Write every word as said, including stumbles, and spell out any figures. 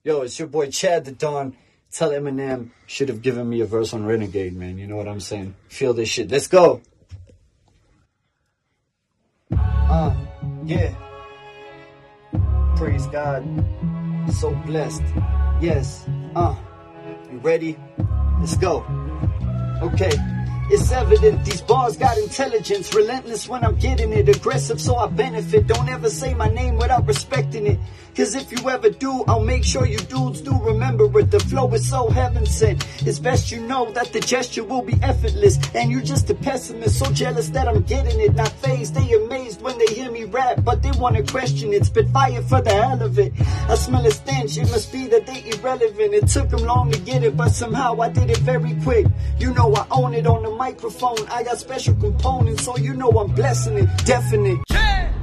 Yo, it's your boy Chad the Don. Tell Eminem should have given me a verse on Renegade, man. You know what I'm saying? Feel this shit. Let's go. Uh, yeah. Praise God. So blessed. Yes. Uh, you ready? Let's go. Okay. It's evident these bars got intelligence. Relentless when I'm getting it. Aggressive so I benefit. Don't ever say my name without respecting it. Cause if you ever do, I'll make sure you dudes do remember it. The flow is so heaven sent. It's best you know that the gesture will be effortless. And you're just a pessimist, so jealous that I'm getting it. Not phased, they amazed when they hear me rap, but they wanna question it. Spit fire for the hell of it. I smell a stench, it must be that they irrelevant. It took them long to get it, but somehow I did it very quick. You know I own it on the microphone. I got special components, so you know I'm blessing it. Definite. Yeah.